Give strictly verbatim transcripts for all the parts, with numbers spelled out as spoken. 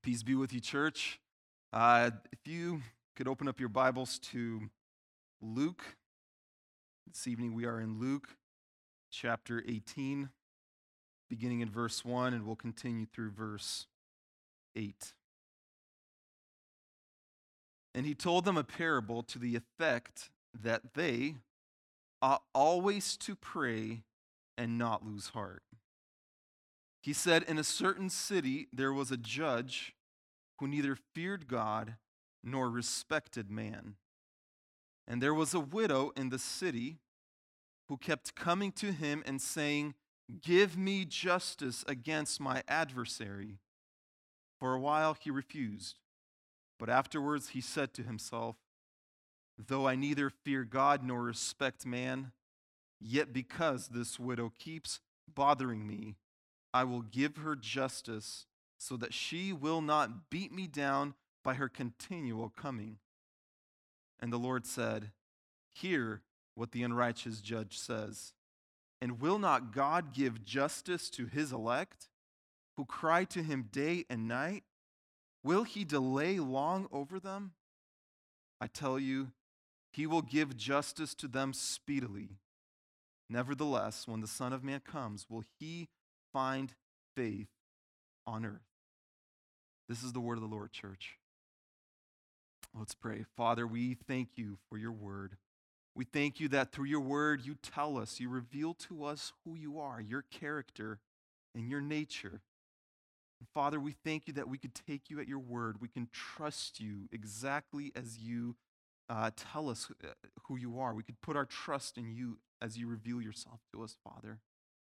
Peace be with you, church. Uh, if you could open up your Bibles to Luke. This evening we are in Luke chapter eighteen, beginning in verse one, and we'll continue through verse eight. And he told them a parable to the effect that they ought always to pray and not lose heart. He said, in a certain city there was a judge who neither feared God nor respected man. And there was a widow in the city who kept coming to him and saying, "Give me justice against my adversary." For a while he refused, but afterwards he said to himself, "Though I neither fear God nor respect man, yet because this widow keeps bothering me, I will give her justice so that she will not beat me down by her continual coming." And the Lord said, "Hear what the unrighteous judge says. And will not God give justice to his elect, who cry to him day and night? Will he delay long over them? I tell you, he will give justice to them speedily. Nevertheless, when the Son of Man comes, will he find faith on earth?" This is the word of the Lord, church. Let's pray. Father, we thank you for your word. We thank you that through your word you tell us, you reveal to us who you are, your character, and your nature. And Father, we thank you that we could take you at your word. We can trust you exactly as you uh, tell us who you are. We could put our trust in you as you reveal yourself to us, Father.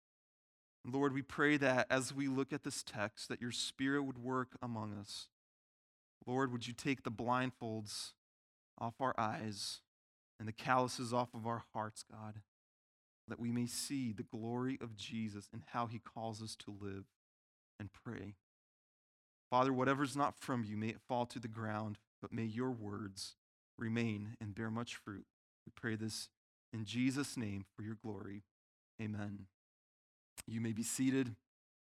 Lord, we pray that as we look at this text, that your Spirit would work among us. Lord, would you take the blindfolds off our eyes and the calluses off of our hearts, God, that we may see the glory of Jesus and how he calls us to live and pray. Father, whatever's not from you, may it fall to the ground, but may your words remain and bear much fruit. We pray this in Jesus' name for your glory. Amen. You may be seated.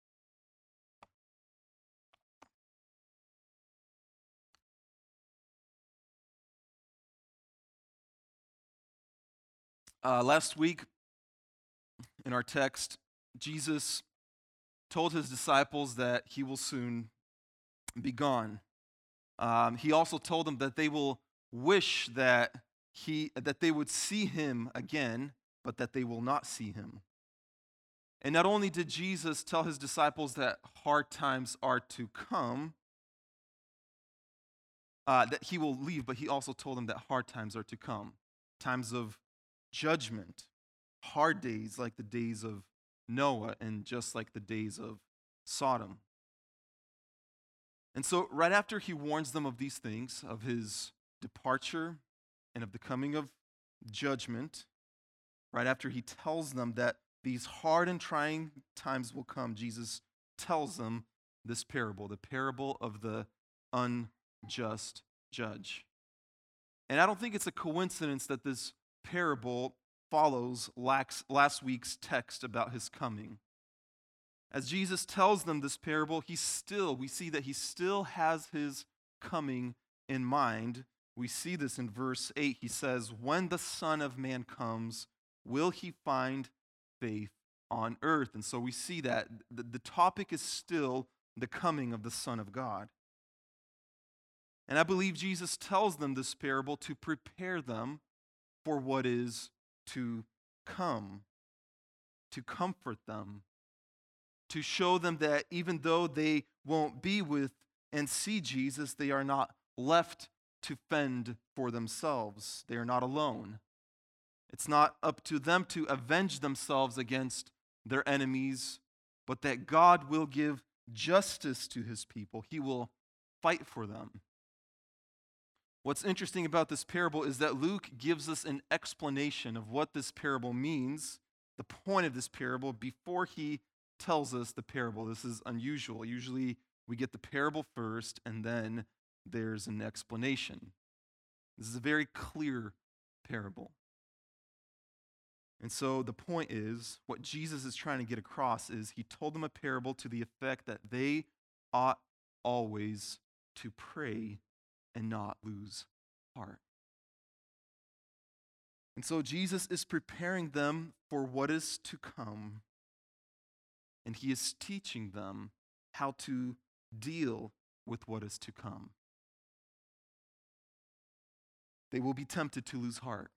Uh, last week in our text, Jesus told his disciples that he will soon be gone. Um, he also told them that they will wish that he that they would see him again, but that they will not see him. And not only did Jesus tell his disciples that hard times are to come, uh, that he will leave, but he also told them that hard times are to come. Times of judgment, hard days like the days of Noah and just like the days of Sodom. And so right after he warns them of these things, of his departure and of the coming of judgment, right after he tells them that these hard and trying times will come, Jesus tells them this parable, the parable of the unjust judge. And I don't think it's a coincidence that this parable follows last week's text about his coming. As Jesus tells them this parable, he still, we see that he still has his coming in mind. We see this in verse eight. He says, "When the Son of Man comes, will he find faith on earth?" And so we see that the, the topic is still the coming of the Son of God. And I believe Jesus tells them this parable to prepare them for what is to come, to comfort them, to show them that even though they won't be with and see Jesus, they are not left to fend for themselves. They are not alone. It's not up to them to avenge themselves against their enemies, but that God will give justice to his people. He will fight for them. What's interesting about this parable is that Luke gives us an explanation of what this parable means, the point of this parable, before he tells us the parable. This is unusual. Usually we get the parable first and then there's an explanation. This is a very clear parable. And so the point is, what Jesus is trying to get across is he told them a parable to the effect that they ought always to pray and not lose heart. And so Jesus is preparing them for what is to come, and he is teaching them how to deal with what is to come. They will be tempted to lose heart.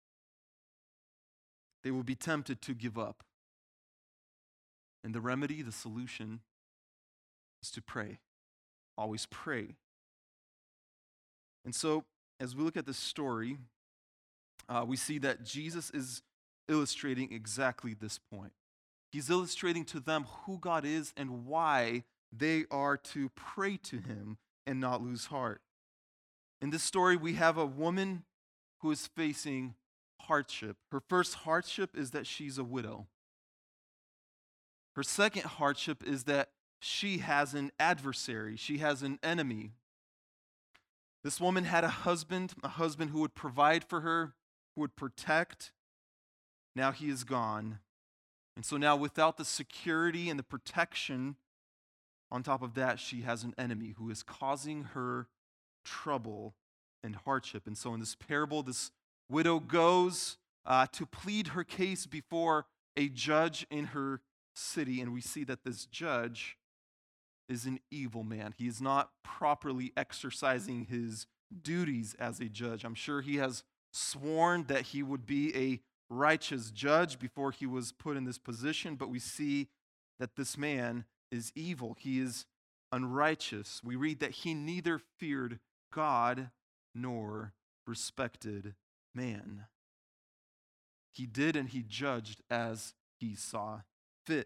They will be tempted to give up. And the remedy, the solution, is to pray. Always pray. And so, as we look at this story, uh, we see that Jesus is illustrating exactly this point. He's illustrating to them who God is and why they are to pray to him and not lose heart. In this story, we have a woman who is facing hardship. Her first hardship is that she's a widow. Her second hardship is that she has an adversary. She has an enemy. This woman had a husband, a husband who would provide for her, who would protect. Now he is gone. And so now, without the security and the protection, on top of that, she has an enemy who is causing her trouble and hardship. And so in this parable, this widow goes uh, to plead her case before a judge in her city, and we see that this judge is an evil man. He is not properly exercising his duties as a judge. I'm sure he has sworn that he would be a righteous judge before he was put in this position, but we see that this man is evil. He is unrighteous. We read that he neither feared God nor respected man. He did and he judged as he saw fit.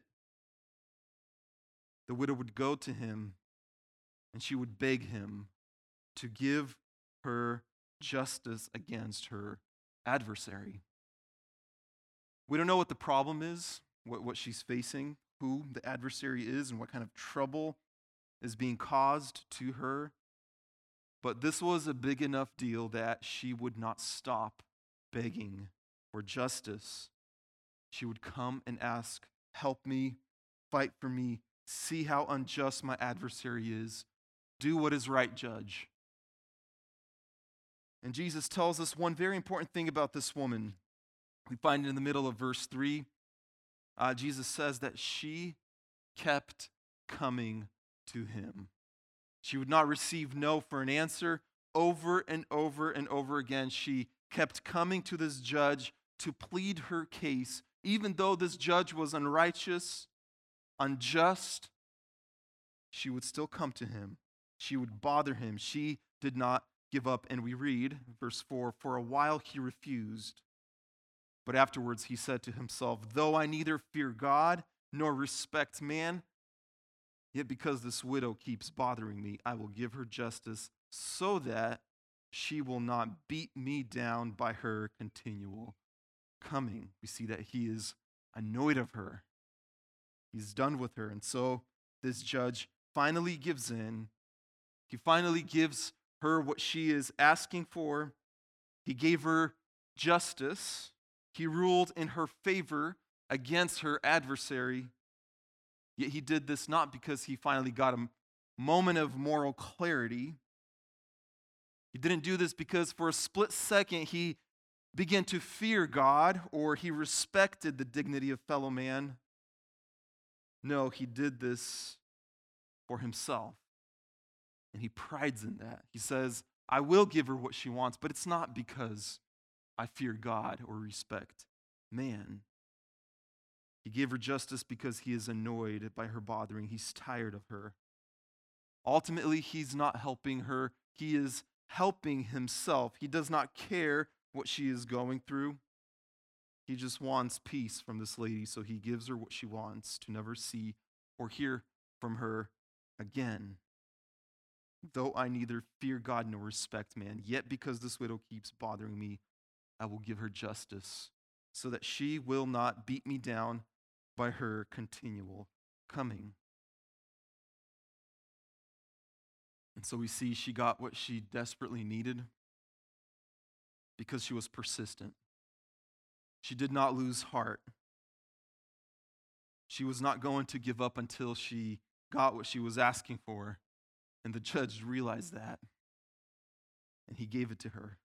The widow would go to him and she would beg him to give her justice against her adversary. We don't know what the problem is, what, what she's facing, who the adversary is, and what kind of trouble is being caused to her. But this was a big enough deal that she would not stop begging for justice. She would come and ask, "Help me, fight for me, see how unjust my adversary is. Do what is right, judge." And Jesus tells us one very important thing about this woman. We find it in the middle of verse three. Uh, Jesus says that she kept coming to him. She would not receive no for an answer. Over and over and over again, she kept coming to this judge to plead her case, even though this judge was unrighteous, unjust. She would still come to him. She would bother him. She did not give up. And we read, verse four, "For a while he refused, but afterwards he said to himself, though I neither fear God nor respect man, yet because this widow keeps bothering me, I will give her justice so that she will not beat me down by her continual coming." We see that he is annoyed of her. He's done with her. And so this judge finally gives in. He finally gives her what she is asking for. He gave her justice. He ruled in her favor against her adversary. Yet he did this not because he finally got a moment of moral clarity. He didn't do this because for a split second he began to fear God or he respected the dignity of fellow man. No, he did this for himself. And he prides in that. He says, I will give her what she wants, but it's not because I fear God or respect man. He gave her justice because he is annoyed by her bothering. He's tired of her. Ultimately, he's not helping her. He is helping himself. He does not care what she is going through. He just wants peace from this lady, so he gives her what she wants, to never see or hear from her again. Though I neither fear God nor respect man, yet because this widow keeps bothering me, I will give her justice, so that she will not beat me down by her continual coming. And so we see she got what she desperately needed because she was persistent. She did not lose heart. She was not going to give up until she got what she was asking for. And the judge realized that, and he gave it to her.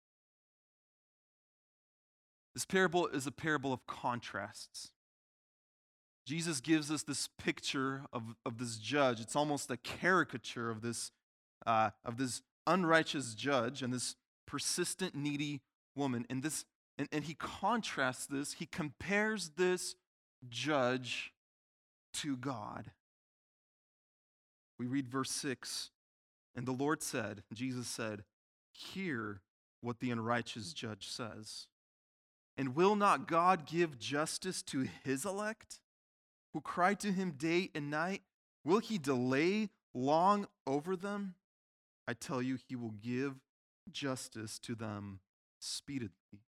This parable is a parable of contrasts. Jesus gives us this picture of, of this judge. It's almost a caricature of this, uh, of this unrighteous judge and this persistent, needy woman. And, this, and, and he contrasts this, he compares this judge to God. We read verse six, and the Lord said, Jesus said, hear what the unrighteous judge says. And will not God give justice to his elect, who cry to him day and night? Will he delay long over them? I tell you, he will give justice to them speedily.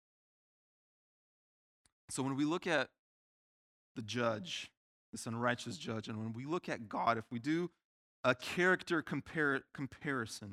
So when we look at the judge, this unrighteous judge, and when we look at God, if we do a character compar- comparison,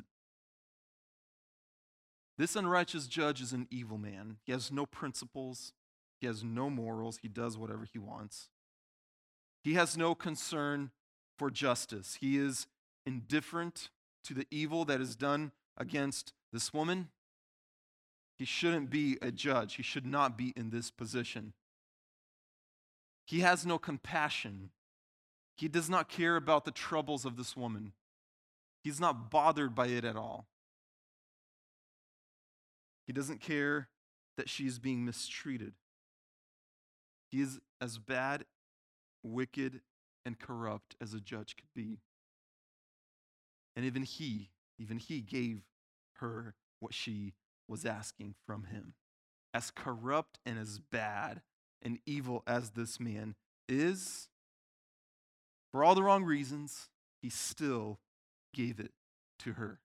this unrighteous judge is an evil man. He has no principles. He has no morals. He does whatever he wants. He has no concern for justice. He is indifferent to the evil that is done against this woman. He shouldn't be a judge. He should not be in this position. He has no compassion. He does not care about the troubles of this woman. He's not bothered by it at all. He doesn't care that she is being mistreated. He is as bad, wicked, and corrupt as a judge could be. And even he, even he gave her what she was asking from him. As corrupt and as bad and evil as this man is, for all the wrong reasons, he still gave it to her.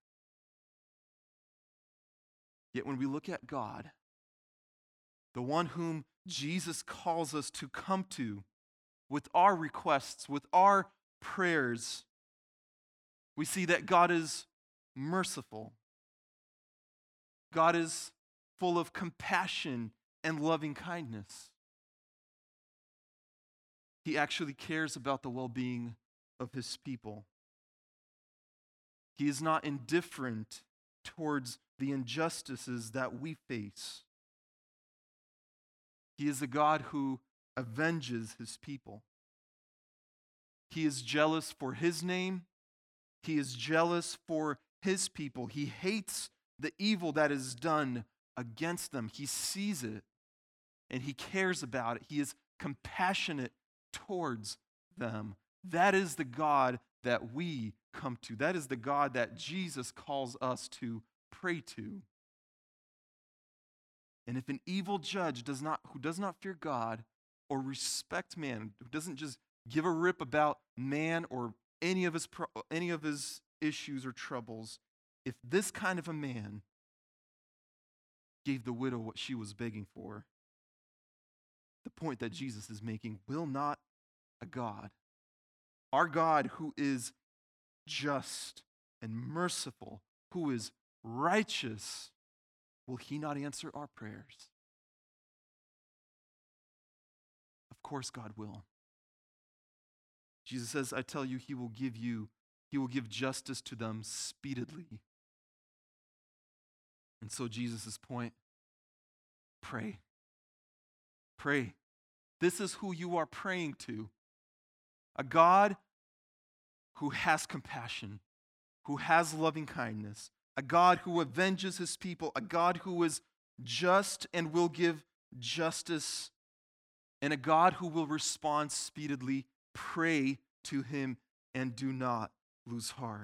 Yet when we look at God, the one whom Jesus calls us to come to with our requests, with our prayers, we see that God is merciful. God is full of compassion and loving kindness. He actually cares about the well-being of his people. He is not indifferent towards the injustices that we face. He is a God who avenges his people. He is jealous for his name. He is jealous for his people. He hates the evil that is done against them. He sees it and he cares about it. He is compassionate towards them. That is the God that we come to. That is the God that Jesus calls us to pray to. And if an evil judge does not, who does not fear God or respect man, who doesn't just give a rip about man or any of his pro, any of his issues or troubles, if this kind of a man gave the widow what she was begging for, the point that Jesus is making, will not a God, our God who is just and merciful, who is righteous, will he not answer our prayers? Of course God will. Jesus says, I tell you, he will give you, he will give justice to them speedily. And so Jesus' point, pray. Pray. This is who you are praying to. A God who has compassion, who has loving kindness, a God who avenges his people, a God who is just and will give justice, and a God who will respond speedily. Pray to him and do not lose heart.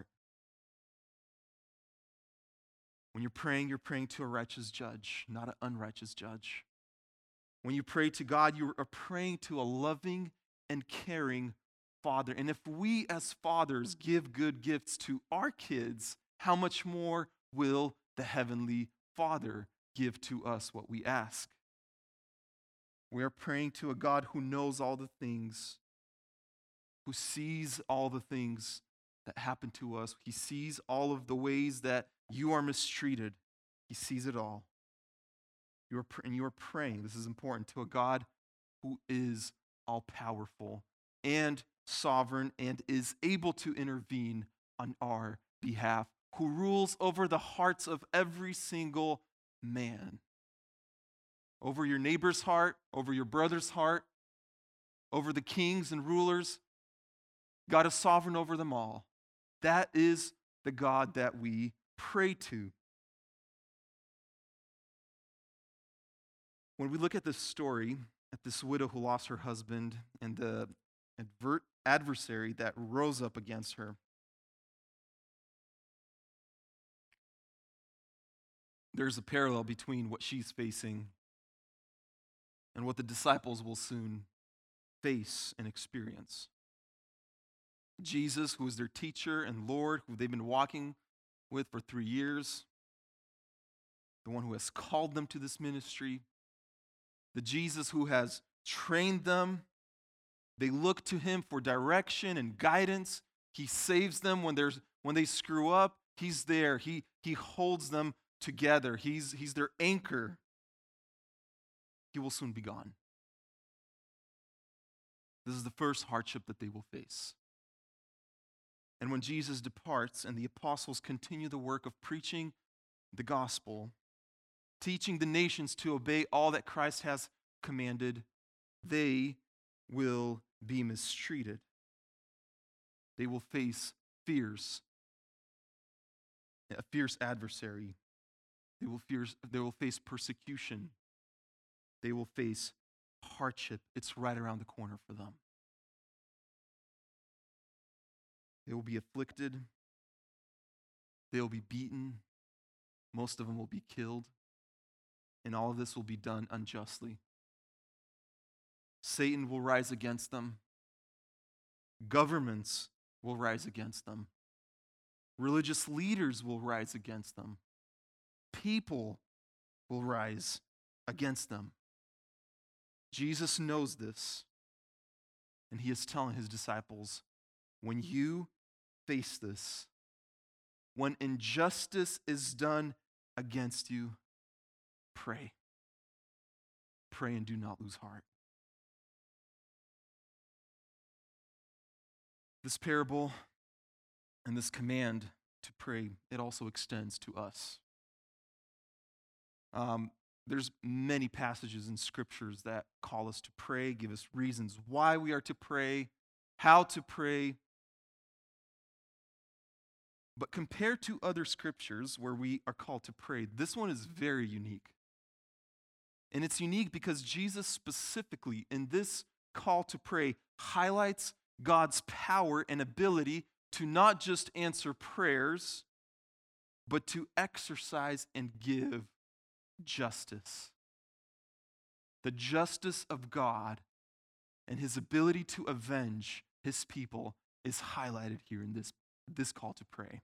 When you're praying, you're praying to a righteous judge, not an unrighteous judge. When you pray to God, you are praying to a loving and caring Father. And if we as fathers give good gifts to our kids, how much more will the Heavenly Father give to us what we ask? We are praying to a God who knows all the things, who sees all the things that happen to us. He sees all of the ways that you are mistreated. He sees it all. You are, and you are praying, this is important, to a God who is all-powerful and sovereign and is able to intervene on our behalf, who rules over the hearts of every single man. Over your neighbor's heart, over your brother's heart, over the kings and rulers. God is sovereign over them all. That is the God that we pray to. When we look at this story, at this widow who lost her husband and the advert adversary that rose up against her, there's a parallel between what she's facing and what the disciples will soon face and experience. Jesus, who is their teacher and Lord, who they've been walking with for three years, the one who has called them to this ministry, the Jesus who has trained them. They look to him for direction and guidance. He saves them when there's when they screw up. He's there. He, he holds them together. He's, he's their anchor. He will soon be gone. This is the first hardship that they will face. And when Jesus departs and the apostles continue the work of preaching the gospel, teaching the nations to obey all that Christ has commanded, they will be mistreated. They will face fierce, a fierce adversary. They will, fierce, they will face persecution. They will face hardship. It's right around the corner for them. They will be afflicted. They will be beaten. Most of them will be killed. And all of this will be done unjustly. Satan will rise against them. Governments will rise against them. Religious leaders will rise against them. People will rise against them. Jesus knows this, and he is telling his disciples, when you face this, when injustice is done against you, pray. Pray and do not lose heart. This parable and this command to pray, it also extends to us. Um, there's many passages in scriptures that call us to pray, give us reasons why we are to pray, how to pray. But compared to other scriptures where we are called to pray, this one is very unique. And it's unique because Jesus specifically in this call to pray highlights God's power and ability to not just answer prayers, but to exercise and give justice. The justice of God and his ability to avenge his people is highlighted here in this, this call to pray.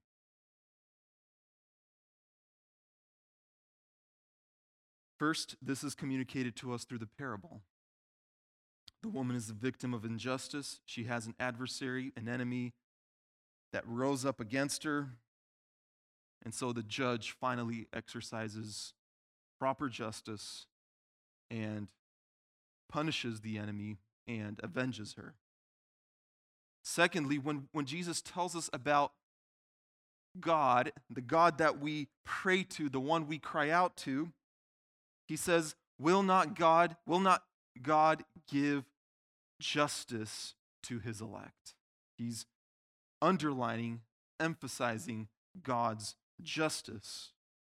First, this is communicated to us through the parable. The woman is the victim of injustice. She has an adversary, an enemy that rose up against her. And so the judge finally exercises proper justice and punishes the enemy and avenges her. Secondly, when, when Jesus tells us about God, the God that we pray to, the one we cry out to, he says, will not God, will not God give justice to his elect? He's underlining, emphasizing God's justice.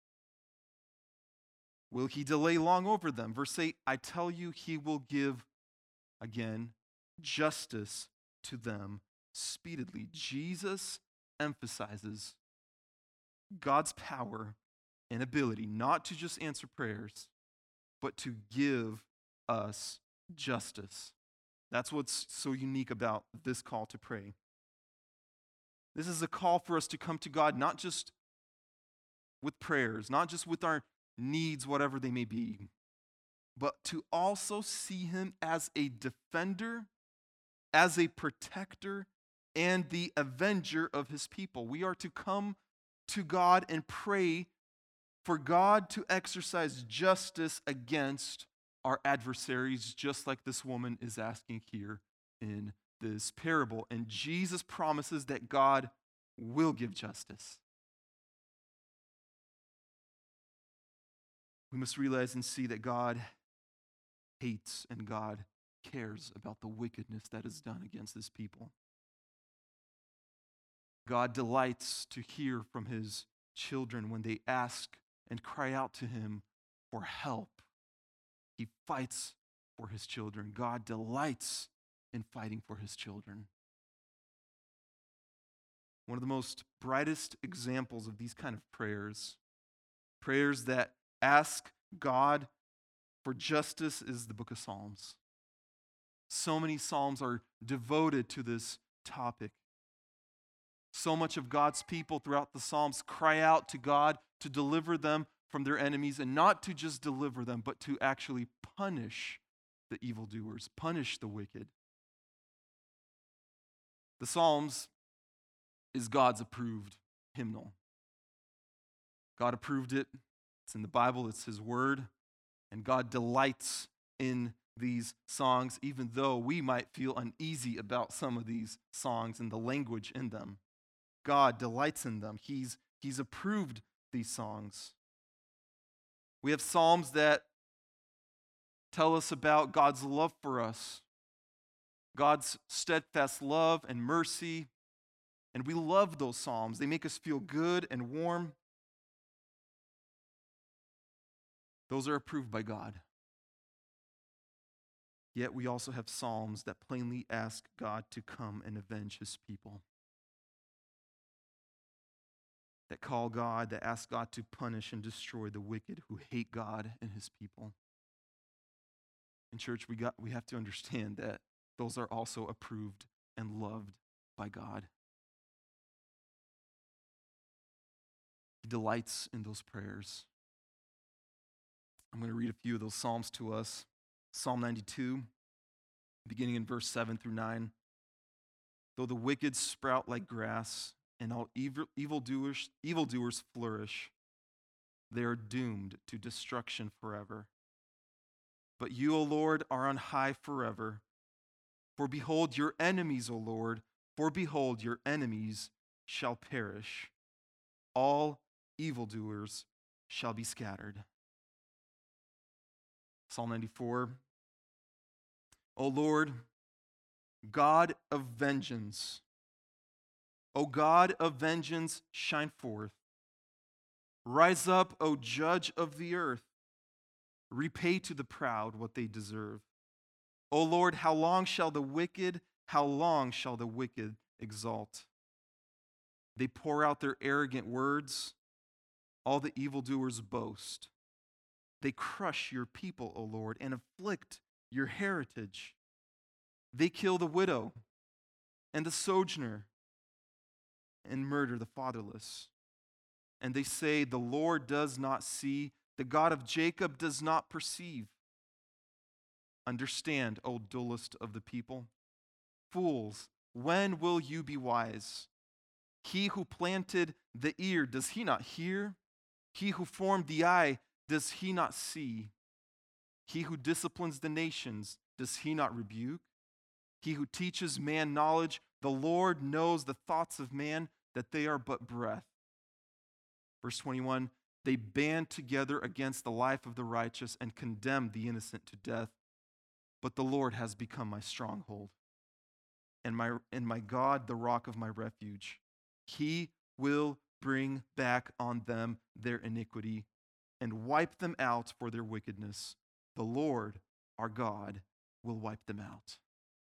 Will he delay long over them? Verse eight, I tell you, he will give, again, justice to them speedily. Jesus emphasizes God's power and ability not to just answer prayers, but to give us justice. That's what's so unique about this call to pray. This is a call for us to come to God not just with prayers, not just with our needs, whatever they may be, but to also see him as a defender, as a protector, and the avenger of his people. We are to come to God and pray for God to exercise justice against our adversaries, just like this woman is asking here in this parable. And Jesus promises that God will give justice. We must realize and see that God hates and God cares about the wickedness that is done against his people. God delights to hear from his children when they ask and cry out to him for help. He fights for his children. God delights in fighting for his children. One of the most brightest examples of these kind of prayers, prayers that ask God for justice, is the book of Psalms. So many Psalms are devoted to this topic. So much of God's people throughout the Psalms cry out to God to deliver them from their enemies, and not to just deliver them, but to actually punish the evildoers, punish the wicked. The Psalms is God's approved hymnal. God approved it. It's in the Bible. It's his word. And God delights in these songs, even though we might feel uneasy about some of these songs and the language in them. God delights in them. He's, he's approved these songs. We have psalms that tell us about God's love for us, God's steadfast love and mercy, and we love those psalms. They make us feel good and warm. Those are approved by God. Yet we also have psalms that plainly ask God to come and avenge his people, that call God, that ask God to punish and destroy the wicked who hate God and his people. In church, we got we have to understand that those are also approved and loved by God. He delights in those prayers. I'm going to read a few of those psalms to us. Psalm ninety-two, beginning in verse seven through nine. Though the wicked sprout like grass, and all evil, evildoers, evildoers flourish, they are doomed to destruction forever. But you, O Lord, are on high forever. For behold your enemies, O Lord, for behold your enemies shall perish. All evildoers shall be scattered. Psalm ninety-four. O Lord, God of vengeance, O God of vengeance, shine forth. Rise up, O judge of the earth. Repay to the proud what they deserve. O Lord, how long shall the wicked, how long shall the wicked exalt? They pour out their arrogant words. All the evildoers boast. They crush your people, O Lord, and afflict your heritage. They kill the widow and the sojourner and murder the fatherless. And they say, the Lord does not see, the God of Jacob does not perceive. Understand, O dullest of the people. Fools, when will you be wise? He who planted the ear, does he not hear? He who formed the eye, does he not see? He who disciplines the nations, does he not rebuke? He who teaches man knowledge, the Lord knows the thoughts of man, that they are but breath. Verse twenty-one, they band together against the life of the righteous and condemn the innocent to death. But the Lord has become my stronghold, and my, and my God, the rock of my refuge. He will bring back on them their iniquity and wipe them out for their wickedness. The Lord, our God, will wipe them out.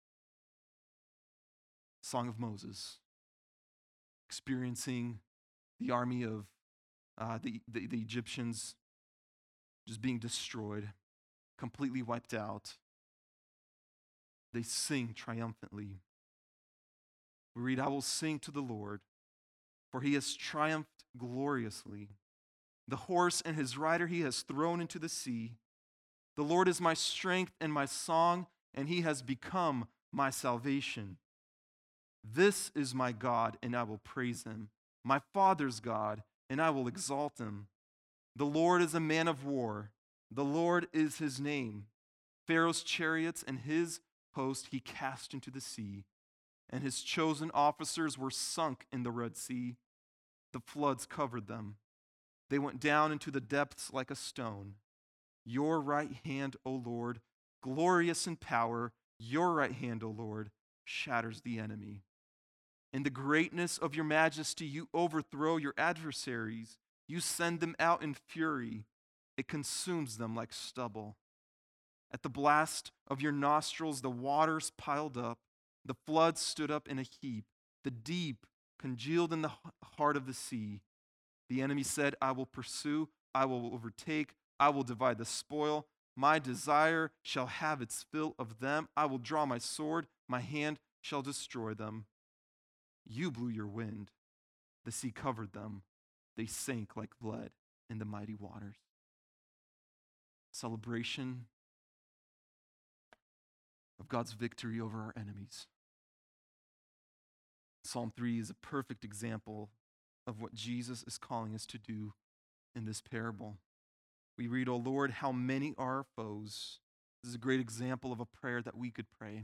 Song of Moses, experiencing the army of uh, the, the, the Egyptians just being destroyed, completely wiped out. They sing triumphantly. We read, I will sing to the Lord, for he has triumphed gloriously. The horse and his rider he has thrown into the sea. The Lord is my strength and my song, and he has become my salvation. This is my God, and I will praise him, my Father's God, and I will exalt him. The Lord is a man of war. The Lord is his name. Pharaoh's chariots and his host he cast into the sea. and his chosen officers were sunk in the Red Sea. The floods covered them. They went down into the depths like a stone. Your right hand, O Lord, glorious in power, your right hand, O Lord, shatters the enemy. In the greatness of your majesty, you overthrow your adversaries. You send them out in fury. It consumes them like stubble. At the blast of your nostrils, the waters piled up. The floods stood up in a heap. The deep congealed in the heart of the sea. The enemy said, I will pursue, I will overtake, I will divide the spoil. My desire shall have its fill of them. I will draw my sword, my hand shall destroy them. You blew your wind. The sea covered them. They sank like lead in the mighty waters. Celebration of God's victory over our enemies. Psalm three is a perfect example of what Jesus is calling us to do in this parable. We read, O Lord, how many are our foes? This is a great example of a prayer that we could pray.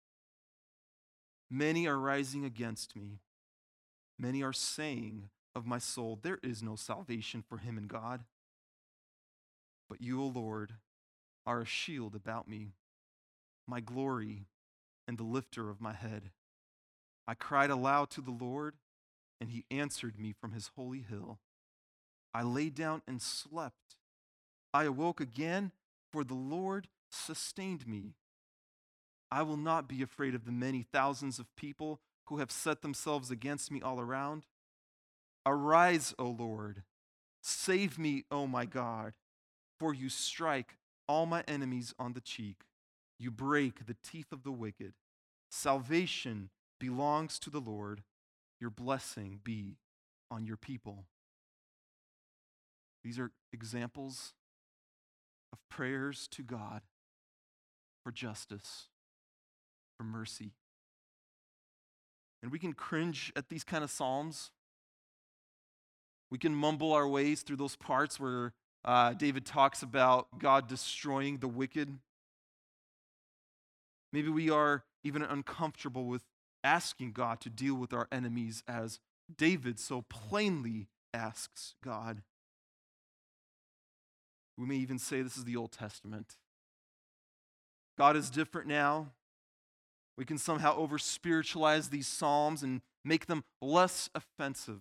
Many are rising against me. Many are saying of my soul, there is no salvation for him in God. But you, O Lord, are a shield about me, my glory and the lifter of my head. I cried aloud to the Lord, and he answered me from his holy hill. I lay down and slept. I awoke again, for the Lord sustained me. I will not be afraid of the many thousands of people who have set themselves against me all around. Arise, O Lord. Save me, O my God, for you strike all my enemies on the cheek. You break the teeth of the wicked. Salvation belongs to the Lord. Your blessing be on your people. These are examples of prayers to God for justice, for mercy. And we can cringe at these kind of psalms. We can mumble our ways through those parts where uh, David talks about God destroying the wicked. Maybe we are even uncomfortable with asking God to deal with our enemies as David so plainly asks God. We may even say this is the Old Testament. God is different now. We can somehow over-spiritualize these psalms and make them less offensive.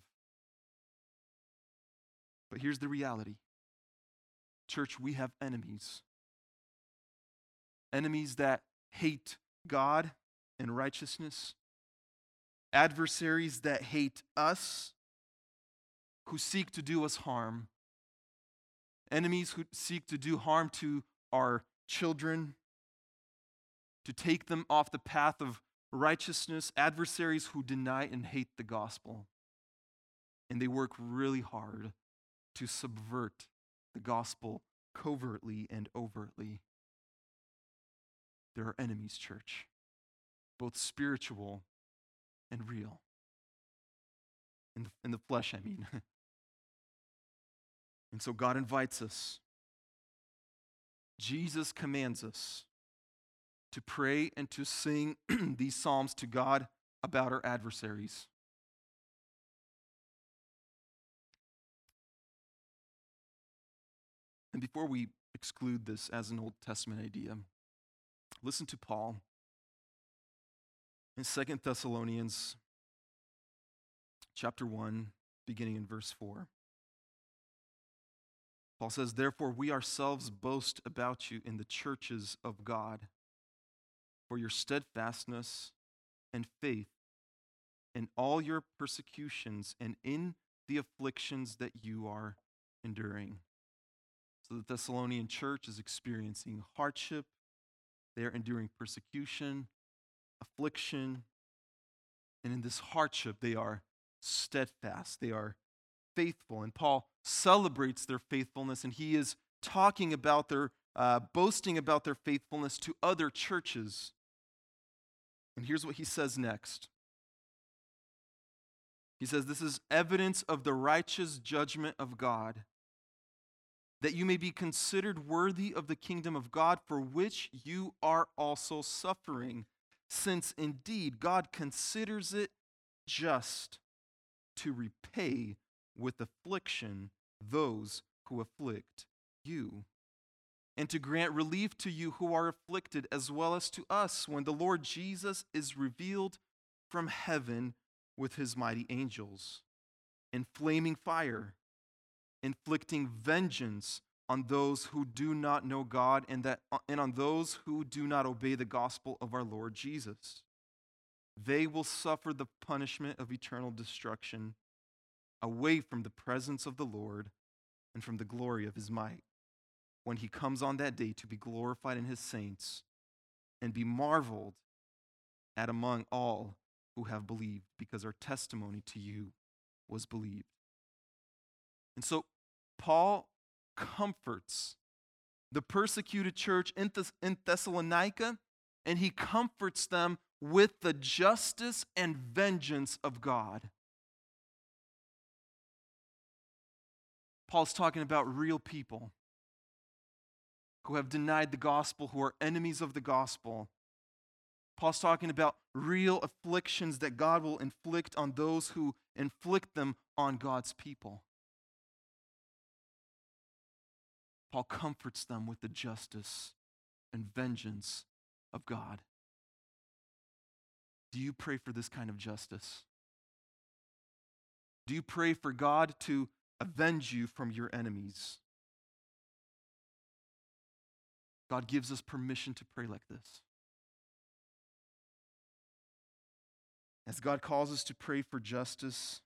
But here's the reality. Church, we have enemies. Enemies that hate God and righteousness. Adversaries that hate us, who seek to do us harm. Enemies who seek to do harm to our children, to take them off the path of righteousness. Adversaries who deny and hate the gospel. And they work really hard to subvert the gospel covertly and overtly. There are enemies, church, both spiritual and real. In the, in the flesh, I mean. And so God invites us. Jesus commands us to pray and to sing these psalms to God about our adversaries. And before we exclude this as an Old Testament idea, listen to Paul in Second Thessalonians chapter one, beginning in verse four. Paul says, therefore we ourselves boast about you in the churches of God for your steadfastness and faith in all your persecutions and in the afflictions that you are enduring. So the Thessalonian church is experiencing hardship. They are enduring persecution, affliction, and in this hardship they are steadfast. They are faithful. And Paul celebrates their faithfulness, and he is talking about their, uh, boasting about their faithfulness to other churches. And here's what he says next. He says, this is evidence of the righteous judgment of God, that you may be considered worthy of the kingdom of God, for which you are also suffering. since indeed God considers it just to repay with affliction those who afflict you, and to grant relief to you who are afflicted, as well as to us when the Lord Jesus is revealed from heaven with his mighty angels in flaming fire, inflicting vengeance on those who do not know God and, that, and on those who do not obey the gospel of our Lord Jesus. They will suffer the punishment of eternal destruction away from the presence of the Lord and from the glory of his might, when he comes on that day to be glorified in his saints and be marveled at among all who have believed, because our testimony to you was believed. And so Paul comforts the persecuted church in, Thess- in Thessalonica, and he comforts them with the justice and vengeance of God. Paul's talking about real people who have denied the gospel, who are enemies of the gospel. Paul's talking about real afflictions that God will inflict on those who inflict them on God's people. Paul comforts them with the justice and vengeance of God. Do you pray for this kind of justice? Do you pray for God to avenge you from your enemies? God gives us permission to pray like this. As God calls us to pray for justice,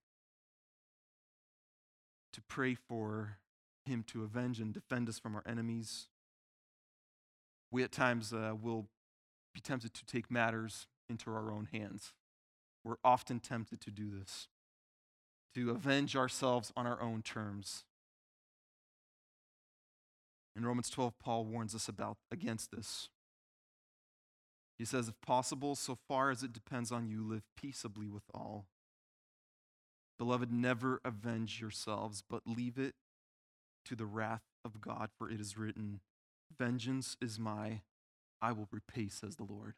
to pray for him to avenge and defend us from our enemies, we at times uh, will be tempted to take matters into our own hands. We're often tempted to do this, to avenge ourselves on our own terms. In Romans twelve, Paul warns us about against this. He says, if possible, so far as it depends on you, live peaceably with all. Beloved, never avenge yourselves, but leave it to the wrath of God, for it is written, vengeance is mine, I will repay, says the Lord.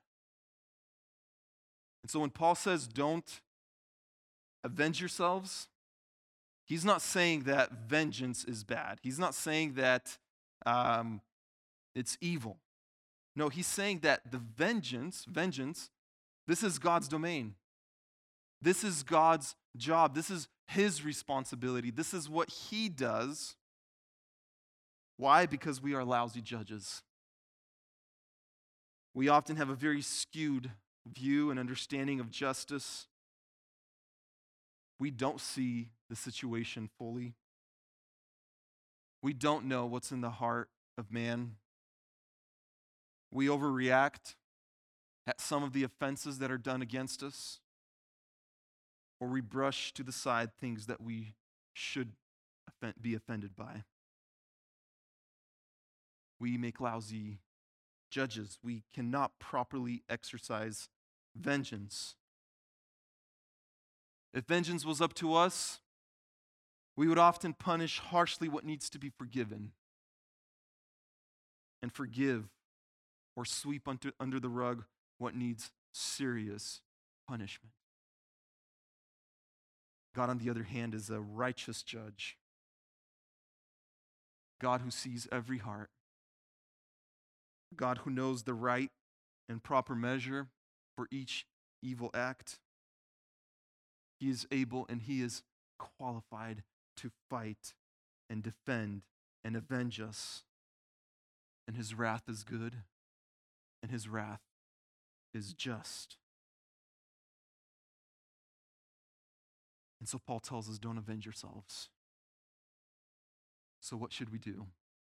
And so when Paul says don't avenge yourselves, he's not saying that vengeance is bad. He's not saying that um, it's evil. No, he's saying that the vengeance, vengeance, this is God's domain. This is God's job. This is his responsibility. This is what he does. Why? Because we are lousy judges. We often have a very skewed view and understanding of justice. We don't see the situation fully. We don't know what's in the heart of man. We overreact at some of the offenses that are done against us, or we brush to the side things that we should be offended by. We make lousy judges. We cannot properly exercise vengeance. If vengeance was up to us, we would often punish harshly what needs to be forgiven, and forgive or sweep under, under the rug what needs serious punishment. God, on the other hand, is a righteous judge. God who sees every heart. God who knows the right and proper measure for each evil act. He is able and he is qualified to fight and defend and avenge us. And his wrath is good, and his wrath is just. And so Paul tells us, don't avenge yourselves. So what should we do?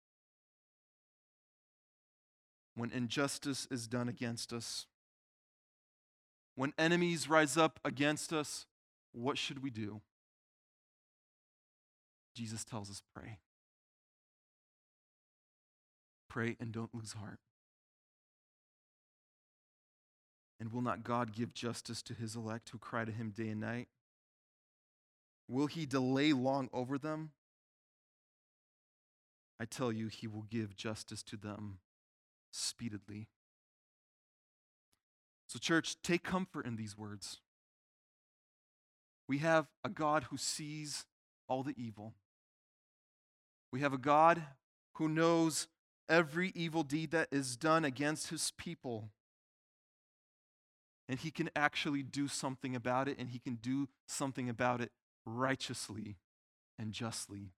When injustice is done against us, when enemies rise up against us, what should we do? Jesus tells us, pray. Pray and don't lose heart. And will not God give justice to his elect who cry to him day and night? Will he delay long over them? I tell you, he will give justice to them speedily. So, church, take comfort in these words. We have a God who sees all the evil. We have a God who knows every evil deed that is done against his people. And he can actually do something about it, and he can do something about it righteously and justly.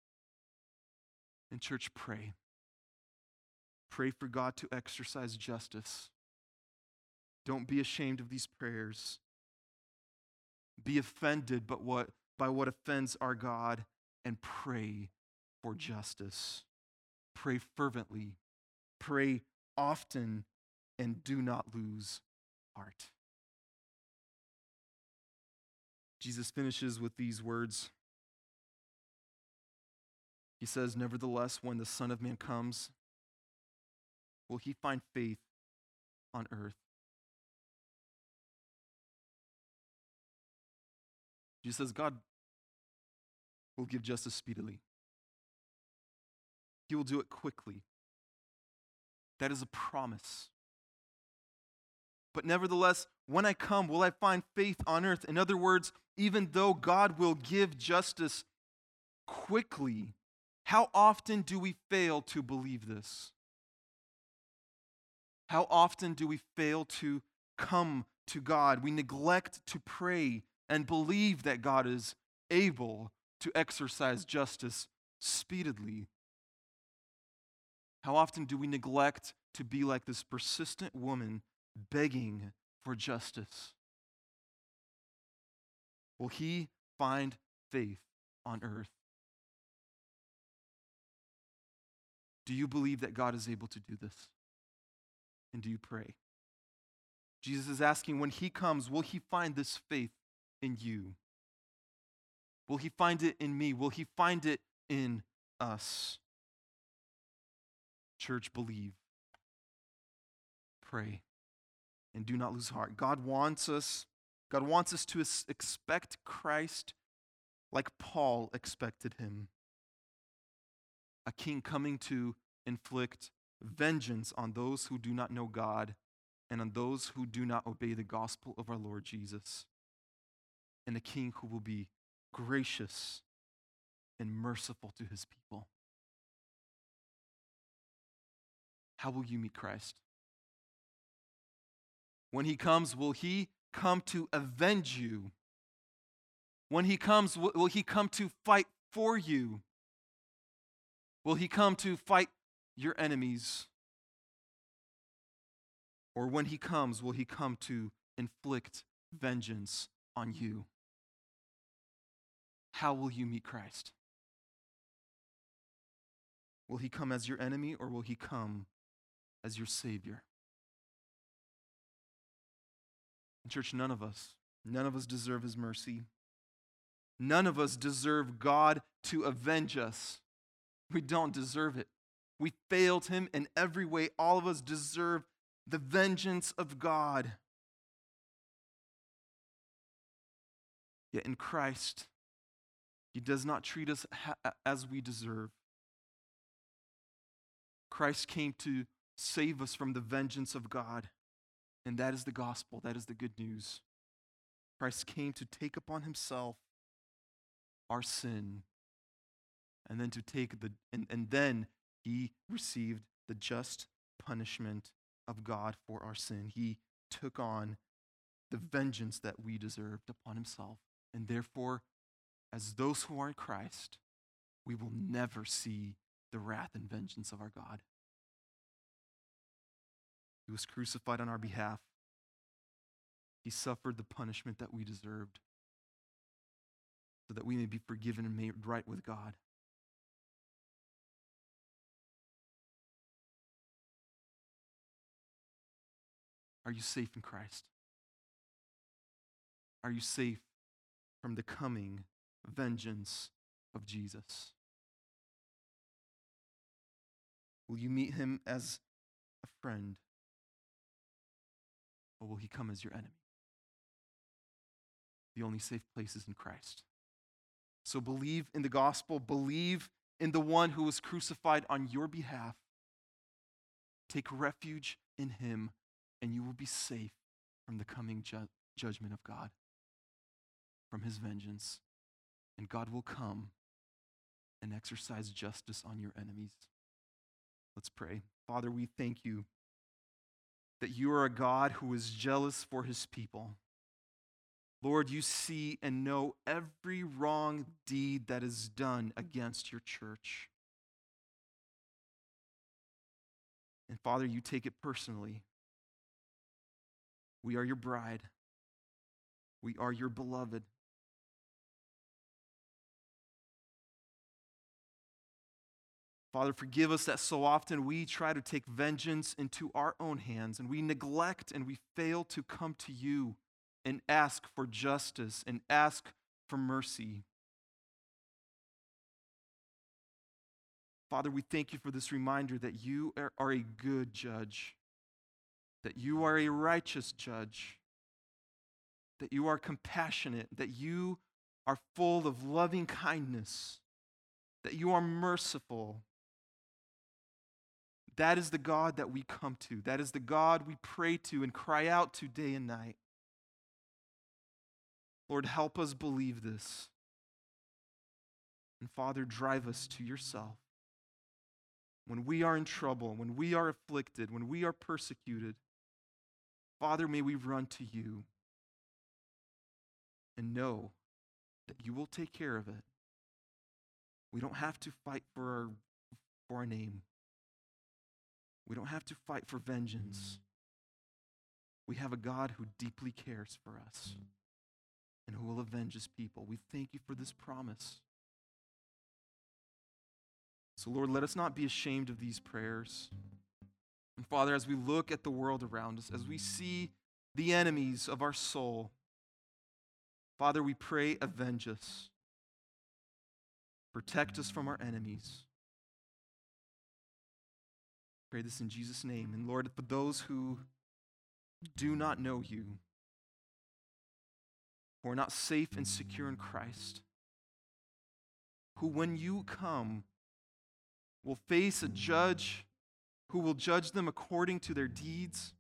And church, pray. Pray for God to exercise justice. Don't be ashamed of these prayers. Be offended by what, by what offends our God, and pray for justice. Pray fervently. Pray often, and do not lose heart. Jesus finishes with these words. He says, "Nevertheless, when the Son of Man comes, will he find faith on earth?" Jesus says God will give justice speedily. He will do it quickly. That is a promise. But nevertheless, when I come, will I find faith on earth? In other words, even though God will give justice quickly, how often do we fail to believe this? How often do we fail to come to God? We neglect to pray and believe that God is able to exercise justice speedily. How often do we neglect to be like this persistent woman begging for justice? Will he find faith on earth? Do you believe that God is able to do this? And do you pray? Jesus is asking, when he comes, will he find this faith in you? Will he find it in me? Will he find it in us? Church, believe. Pray. And do not lose heart. God wants us, God wants us to expect Christ like Paul expected him. A king coming to inflict vengeance on those who do not know God and on those who do not obey the gospel of our Lord Jesus. And a king who will be gracious and merciful to his people. How will you meet Christ? When he comes, will he come to avenge you? When he comes, will he come to fight for you? Will he come to fight your enemies? Or when he comes, will he come to inflict vengeance on you? How will you meet Christ? Will he come as your enemy, or will he come as your Savior? And church, none of us, none of us deserve his mercy. None of us deserve God to avenge us. We don't deserve it. We failed him in every way. All of us deserve the vengeance of God. Yet in Christ, he does not treat us ha- as we deserve. Christ came to save us from the vengeance of God. And that is the gospel. That is the good news. Christ came to take upon himself our sin. And then to take the and, and then he received the just punishment of God for our sin. He took on the vengeance that we deserved upon himself. And therefore, as those who are in Christ, we will never see the wrath and vengeance of our God. He was crucified on our behalf. He suffered the punishment that we deserved so that we may be forgiven and made right with God. Are you safe in Christ? Are you safe from the coming vengeance of Jesus? Will you meet him as a friend? Or will he come as your enemy? The only safe place is in Christ. So believe in the gospel. Believe in the one who was crucified on your behalf. Take refuge in him, and you will be safe from the coming ju- judgment of God, from his vengeance. And God will come and exercise justice on your enemies. Let's pray. Father, we thank you that you are a God who is jealous for his people. Lord, you see and know every wrong deed that is done against your church. And Father, you take it personally. We are your bride. We are your beloved. Father, forgive us that so often we try to take vengeance into our own hands, and we neglect and we fail to come to you and ask for justice and ask for mercy. Father, we thank you for this reminder that you are, are a good judge, that you are a righteous judge, that you are compassionate, that you are full of loving kindness, that you are merciful. That is the God that we come to. That is the God we pray to and cry out to day and night. Lord, help us believe this. And Father, drive us to yourself. When we are in trouble, when we are afflicted, when we are persecuted, Father, may we run to you and know that you will take care of it. We don't have to fight for our, for our name. We don't have to fight for vengeance. We have a God who deeply cares for us and who will avenge his people. We thank you for this promise. So, Lord, let us not be ashamed of these prayers. And Father, as we look at the world around us, as we see the enemies of our soul, Father, we pray, avenge us. Protect us from our enemies. Pray this in Jesus' name. And Lord, for those who do not know you, who are not safe and secure in Christ, who when you come will face a judge who will judge them according to their deeds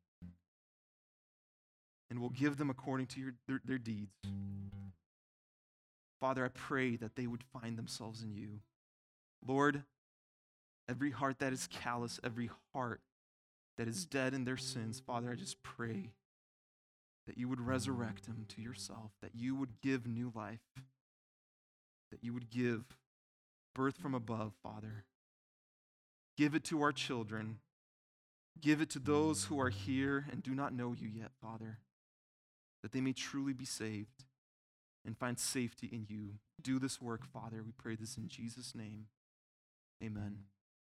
and will give them according to your, their, their deeds. Father, I pray that they would find themselves in you. Lord, every heart that is callous, every heart that is dead in their sins, Father, I just pray that you would resurrect them to yourself, that you would give new life, that you would give birth from above, Father. Give it to our children. Give it to those who are here and do not know you yet, Father, that they may truly be saved and find safety in you. Do this work, Father. We pray this in Jesus' name. Amen.